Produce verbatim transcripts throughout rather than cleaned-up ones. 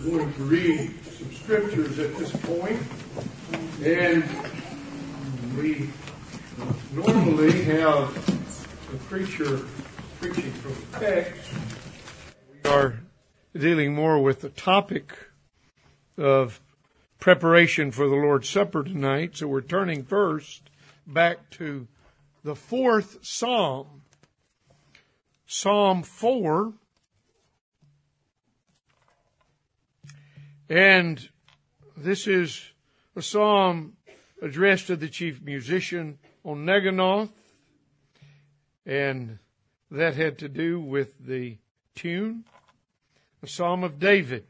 going to read some scriptures at this point, and we normally have a preacher preaching from the text. We are dealing more with the topic of preparation for the Lord's Supper tonight, so we're turning first back to the fourth Psalm, Psalm four. And this is a psalm addressed to the chief musician on Neginoth, and that had to do with the tune, a psalm of David.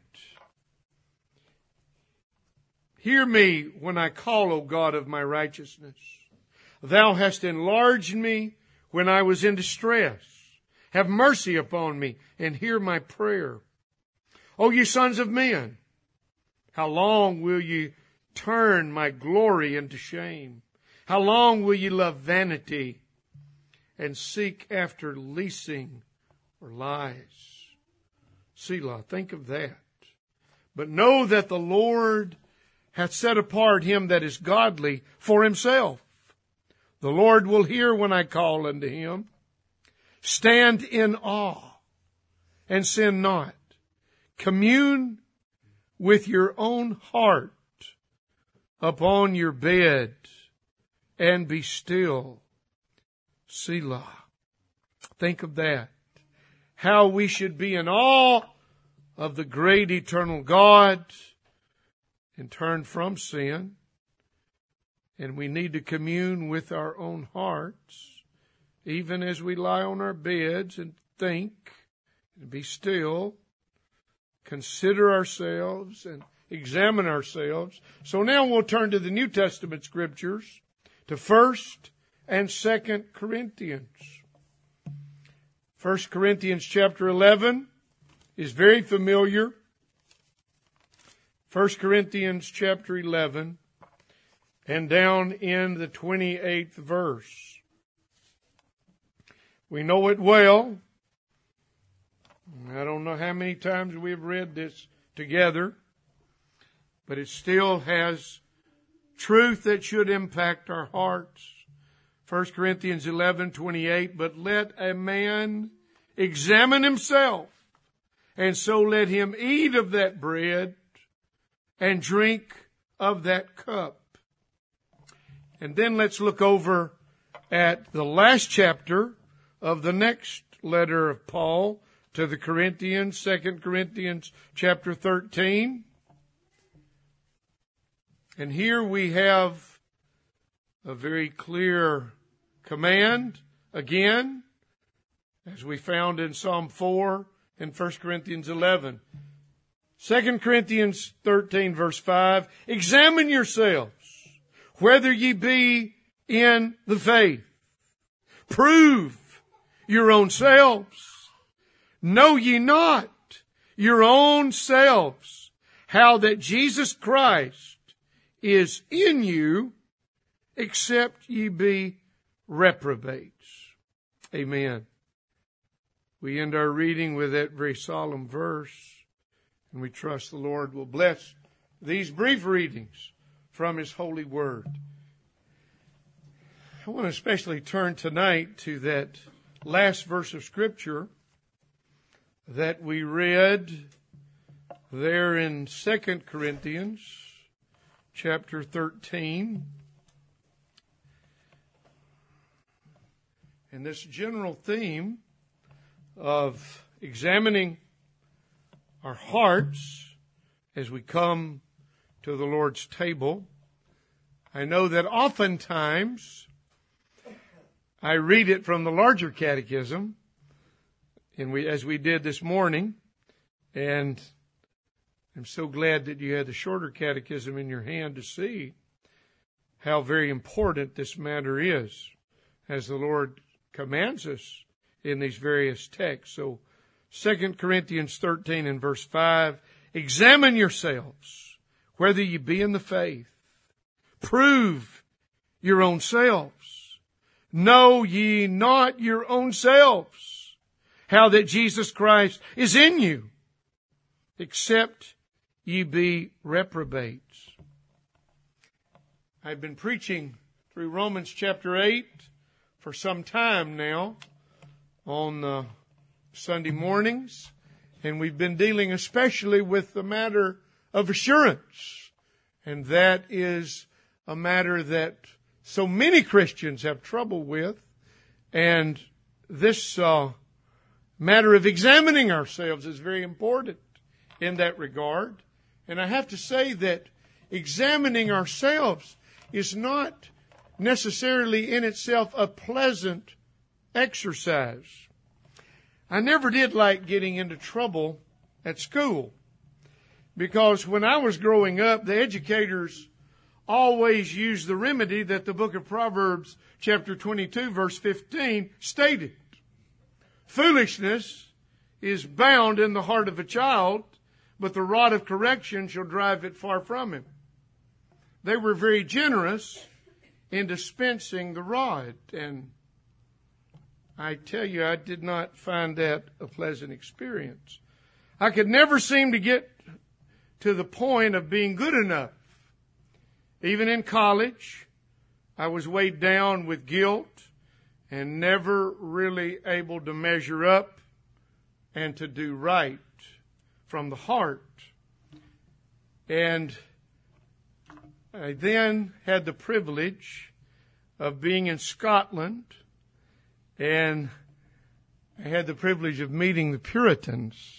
Hear me when I call, O God of my righteousness. Thou hast enlarged me when I was in distress. Have mercy upon me and hear my prayer. O ye sons of men, how long will ye turn my glory into shame? How long will ye love vanity and seek after leasing or lies? Selah, think of that. But know that the Lord hath set apart him that is godly for himself. The Lord will hear when I call unto him. Stand in awe and sin not. Commune with your own heart upon your bed and be still. Selah. Think of that. How we should be in awe of the great eternal God and turn from sin. And we need to commune with our own hearts, even as we lie on our beds and think and be still. Consider ourselves and examine ourselves. So now we'll turn to the New Testament scriptures, to First and Second Corinthians. First Corinthians chapter eleven is very familiar. First Corinthians chapter eleven, and down in the twenty-eighth verse. We know it well. I don't know how many times we've read this together, but it still has truth that should impact our hearts. First Corinthians eleven twenty-eight, but let a man examine himself, and so let him eat of that bread and drink of that cup. And then let's look over at the last chapter of the next letter of Paul to the Corinthians, Second Corinthians chapter thirteen. And here we have a very clear command, again, as we found in Psalm four and First Corinthians eleven. Second Corinthians thirteen verse five, examine yourselves, whether ye be in the faith. Prove your own selves. Know ye not your own selves how that Jesus Christ is in you, except ye be reprobates. Amen. We end our reading with that very solemn verse, and we trust the Lord will bless these brief readings from His holy word. I want to especially turn tonight to that last verse of Scripture that we read there in Second Corinthians chapter thirteen. And this general theme of examining our hearts as we come to the Lord's table. I know that oftentimes I read it from the larger catechism, and we, as we did this morning, and I'm so glad that you had the shorter catechism in your hand to see how very important this matter is, as the Lord commands us in these various texts. So, Second Corinthians thirteen and verse five, examine yourselves, whether ye be in the faith. Prove your own selves. Know ye not your own selves how that Jesus Christ is in you, except ye be reprobates. I've been preaching through Romans chapter eight for some time now on uh, Sunday mornings, and we've been dealing especially with the matter of assurance. And that is a matter that so many Christians have trouble with. And this uh, matter of examining ourselves is very important in that regard. And I have to say that examining ourselves is not necessarily in itself a pleasant exercise. I never did like getting into trouble at school, because when I was growing up, the educators always used the remedy that the book of Proverbs chapter twenty-two verse fifteen stated. Foolishness is bound in the heart of a child, but the rod of correction shall drive it far from him. They were very generous in dispensing the rod, and I tell you, I did not find that a pleasant experience. I could never seem to get to the point of being good enough. Even in college, I was weighed down with guilt and never really able to measure up and to do right from the heart. And I then had the privilege of being in Scotland, and I had the privilege of meeting the Puritans.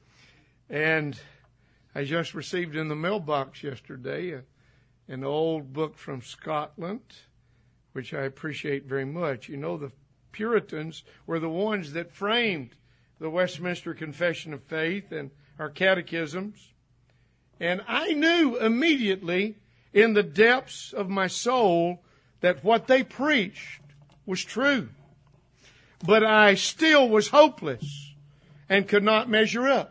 And I just received in the mailbox yesterday a, an old book from Scotland, which I appreciate very much. You know, the Puritans were the ones that framed the Westminster Confession of Faith and our catechisms. And I knew immediately in the depths of my soul that what they preached was true. But I still was hopeless and could not measure up.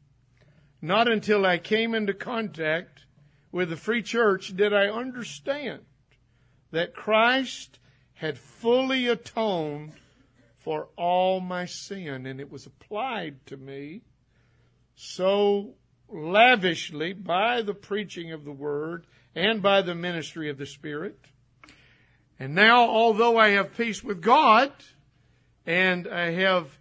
Not until I came into contact with the Free Church did I understand that Christ had fully atoned for all my sin, and it was applied to me so lavishly by the preaching of the Word and by the ministry of the Spirit. And now, although I have peace with God and I have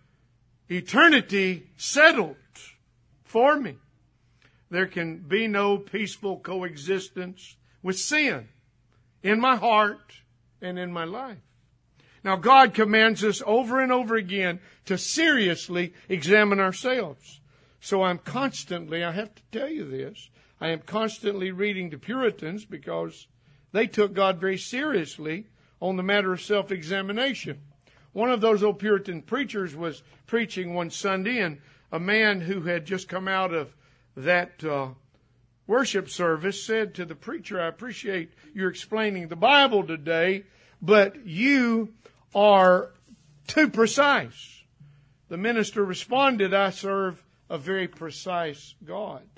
eternity settled for me, there can be no peaceful coexistence with sin in my heart and in my life. Now, God commands us over and over again to seriously examine ourselves. So I'm constantly, I have to tell you this, I am constantly reading the Puritans because they took God very seriously on the matter of self-examination. One of those old Puritan preachers was preaching one Sunday, and a man who had just come out of that uh, worship service said to the preacher, I appreciate you explaining the Bible today, but you are too precise. The minister responded, I serve a very precise God.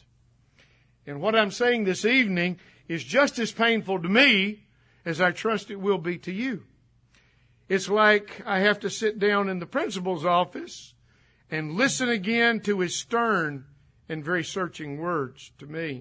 And what I'm saying this evening is just as painful to me as I trust it will be to you. It's like I have to sit down in the principal's office and listen again to his stern and very searching words to me.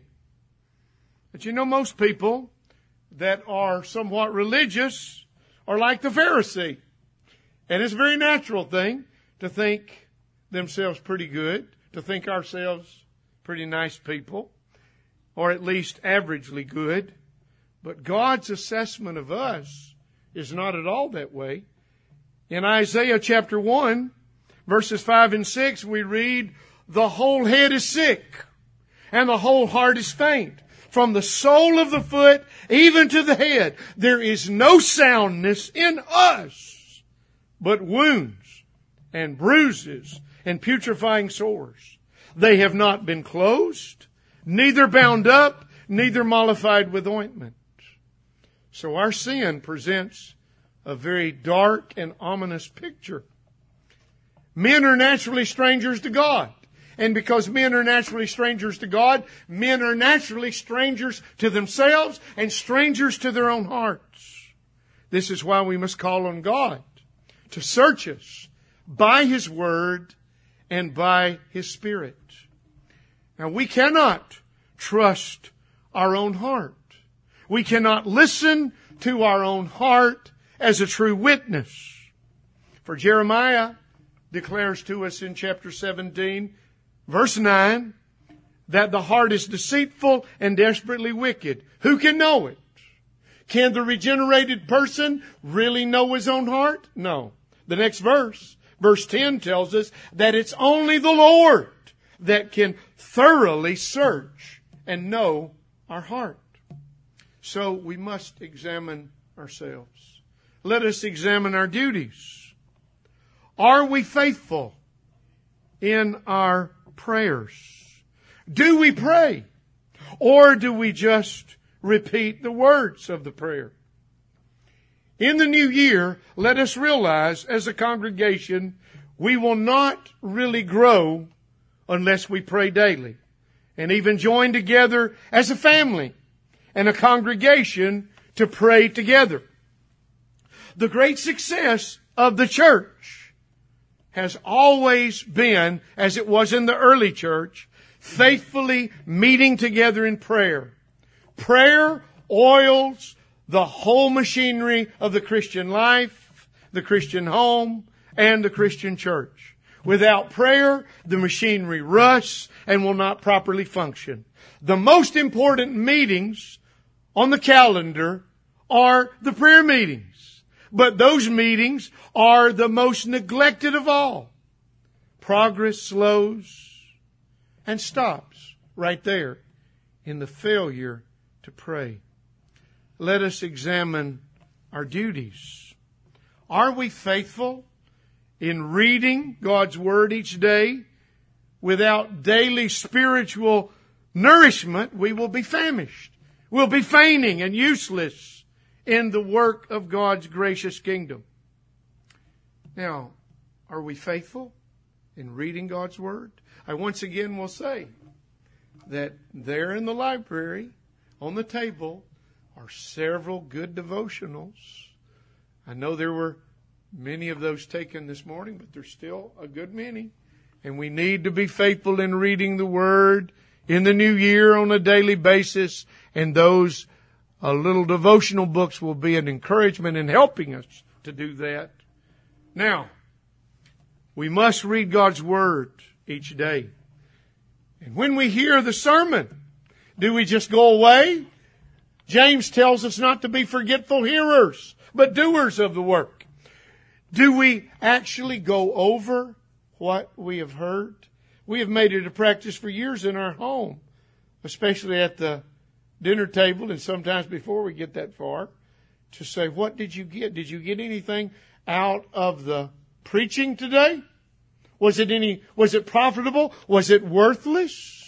But you know, most people that are somewhat religious are like the Pharisee. And it's a very natural thing to think themselves pretty good, to think ourselves pretty nice people, or at least averagely good. But God's assessment of us is not at all that way. In Isaiah chapter one, verses five and six, we read, the whole head is sick, and the whole heart is faint. From the sole of the foot even to the head, there is no soundness in us, but wounds and bruises and putrefying sores. They have not been closed, neither bound up, neither mollified with ointment. So our sin presents a very dark and ominous picture. Men are naturally strangers to God. And because men are naturally strangers to God, men are naturally strangers to themselves and strangers to their own hearts. This is why we must call on God to search us by His Word and by His Spirit. Now, we cannot trust our own heart. We cannot listen to our own heart as a true witness. For Jeremiah declares to us in chapter seventeen, verse nine, that the heart is deceitful and desperately wicked. Who can know it? Can the regenerated person really know his own heart? No. The next verse, verse ten, tells us that it's only the Lord that can thoroughly search and know our heart. So we must examine ourselves. Let us examine our duties. Are we faithful in our prayers? Do we pray? Or do we just repeat the words of the prayer? In the new year, let us realize as a congregation, we will not really grow unless we pray daily and even join together as a family and a congregation to pray together. The great success of the church has always been, as it was in the early church, faithfully meeting together in prayer. Prayer oils the whole machinery of the Christian life, the Christian home, and the Christian church. Without prayer, the machinery rusts and will not properly function. The most important meetings on the calendar are the prayer meetings. But those meetings are the most neglected of all. Progress slows and stops right there in the failure to pray. Let us examine our duties. Are we faithful in reading God's Word each day? Without daily spiritual nourishment, we will be famished. We'll be fainting and useless in the work of God's gracious kingdom. Now, are we faithful in reading God's Word? I once again will say that there in the library, on the table, are several good devotionals. I know there were many of those taken this morning, but there's still a good many. And we need to be faithful in reading the Word in the new year on a daily basis. And those uh, little devotional books will be an encouragement in helping us to do that. Now, we must read God's Word each day. And when we hear the sermon, do we just go away? James tells us not to be forgetful hearers, but doers of the work. Do we actually go over what we have heard? We have made it a practice for years in our home, especially at the dinner table and sometimes before we get that far, to say, what did you get? Did you get anything out of the preaching today? Was it any, was it profitable? Was it worthless?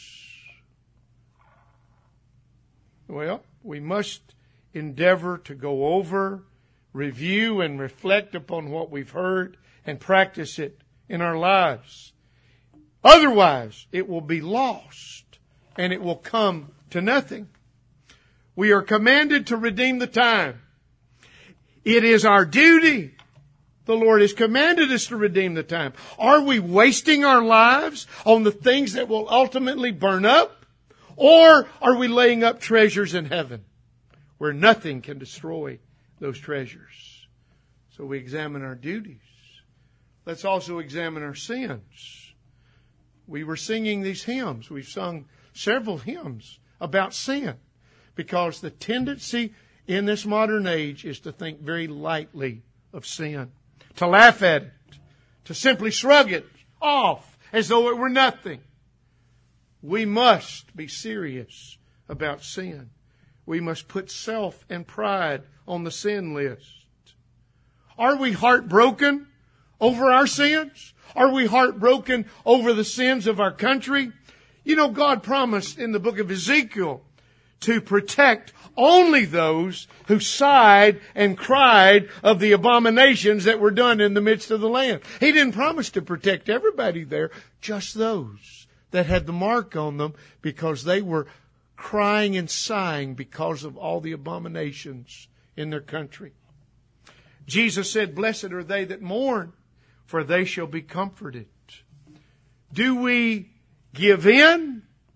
Well, we must endeavor to go over, review, and reflect upon what we've heard and practice it in our lives. Otherwise, it will be lost and it will come to nothing. We are commanded to redeem the time. It is our duty. The Lord has commanded us to redeem the time. Are we wasting our lives on the things that will ultimately burn up? Or are we laying up treasures in heaven where nothing can destroy those treasures? So we examine our duties. Let's also examine our sins. We were singing these hymns. We've sung several hymns about sin because the tendency in this modern age is to think very lightly of sin, to laugh at it, to simply shrug it off as though it were nothing. We must be serious about sin. We must put self and pride on the sin list. Are we heartbroken over our sins? Are we heartbroken over the sins of our country? You know, God promised in the book of Ezekiel to protect only those who sighed and cried of the abominations that were done in the midst of the land. He didn't promise to protect everybody there, just those that had the mark on them because they were crying and sighing because of all the abominations in their country. Jesus said, "Blessed are they that mourn, for they shall be comforted." Do we give in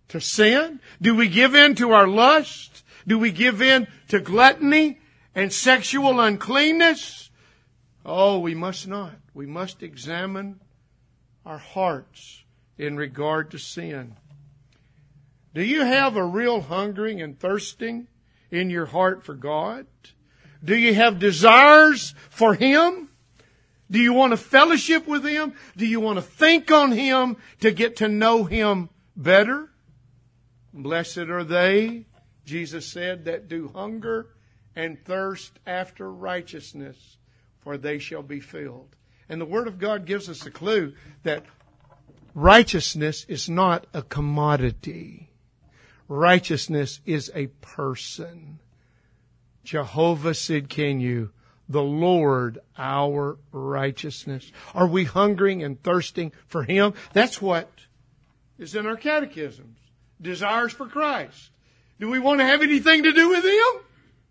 to sin? Do we give in to our lust? Do we give in to gluttony and sexual uncleanness? Oh, we must not. We must examine our hearts in regard to sin. Do you have a real hungering and thirsting in your heart for God? Do you have desires for Him? Do you want to fellowship with Him? Do you want to think on Him to get to know Him better? Blessed are they, Jesus said, that do hunger and thirst after righteousness, for they shall be filled. And the Word of God gives us a clue that righteousness is not a commodity. Righteousness is a person. Jehovah Sidkenu, the Lord our righteousness. Are we hungering and thirsting for Him? That's what is in our catechisms. Desires for Christ. Do we want to have anything to do with Him?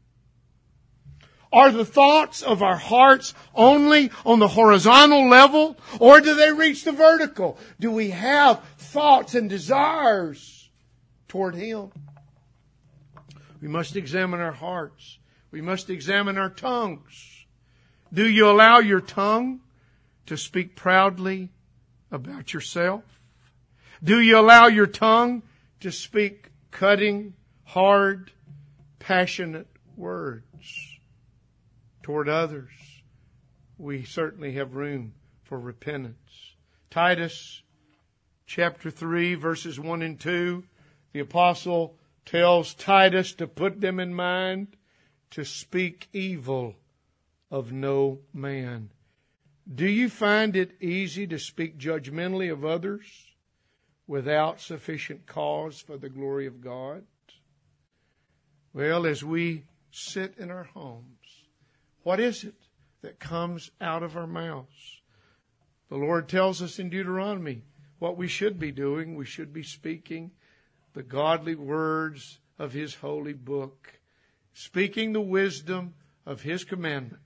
Are the thoughts of our hearts only on the horizontal level, or do they reach the vertical? Do we have thoughts and desires toward Him? We must examine our hearts. We must examine our tongues. Do you allow your tongue to speak proudly about yourself? Do you allow your tongue to speak cutting, hard, passionate words toward others? We certainly have room for repentance. Titus chapter three, verses one and two, the apostle tells Titus to put them in mind to speak evil of no man. Do you find it easy to speak judgmentally of others without sufficient cause for the glory of God? Well, as we sit in our homes, what is it that comes out of our mouths? The Lord tells us in Deuteronomy what we should be doing. We should be speaking the godly words of His holy book, speaking the wisdom of His commandments.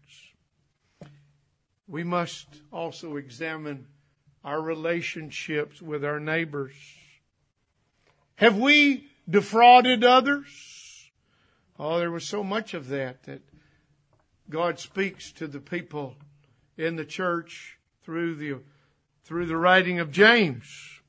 We must also examine our relationships with our neighbors. Have we defrauded others? Oh, there was so much of that that God speaks to the people in the church through the through the writing of James.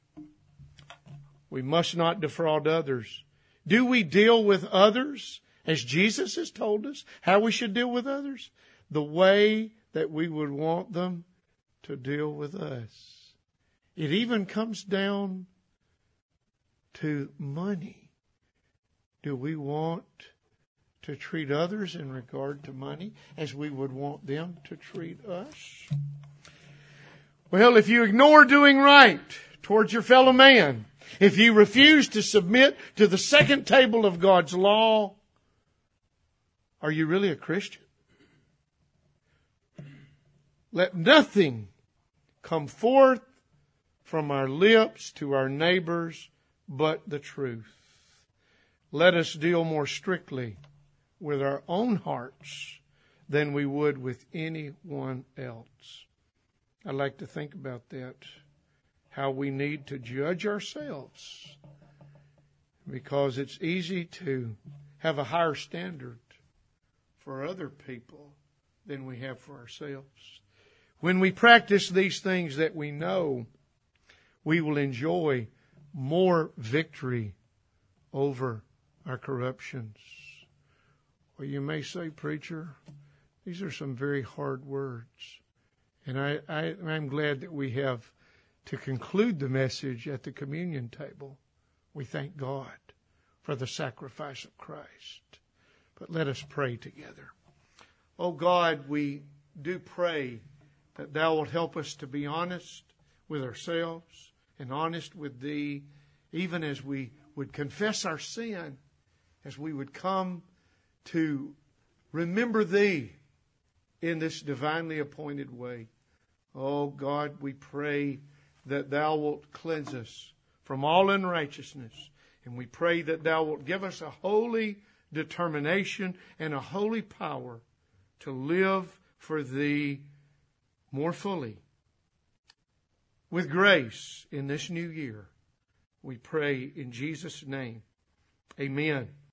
We must not defraud others. Do we deal with others as Jesus has told us how we should deal with others? The way that we would want them to deal with us. It even comes down to money. Do we want to treat others in regard to money as we would want them to treat us? Well, if you ignore doing right towards your fellow man, if you refuse to submit to the second table of God's law, are you really a Christian? Let nothing come forth from our lips to our neighbors but the truth. Let us deal more strictly with our own hearts than we would with anyone else. I'd like to think about that, how we need to judge ourselves, because it's easy to have a higher standard for other people than we have for ourselves. When we practice these things that we know, we will enjoy more victory over our corruptions. Well, you may say, preacher, these are some very hard words. And I, I, I'm glad that we have to conclude the message at the communion table. We thank God for the sacrifice of Christ. But let us pray together. Oh God, we do pray that Thou wilt help us to be honest with ourselves and honest with Thee, even as we would confess our sin, as we would come to remember Thee in this divinely appointed way. Oh God, we pray that Thou wilt cleanse us from all unrighteousness. And we pray that Thou wilt give us a holy determination and a holy power to live for Thee more fully with grace in this new year. We pray in Jesus' name. Amen.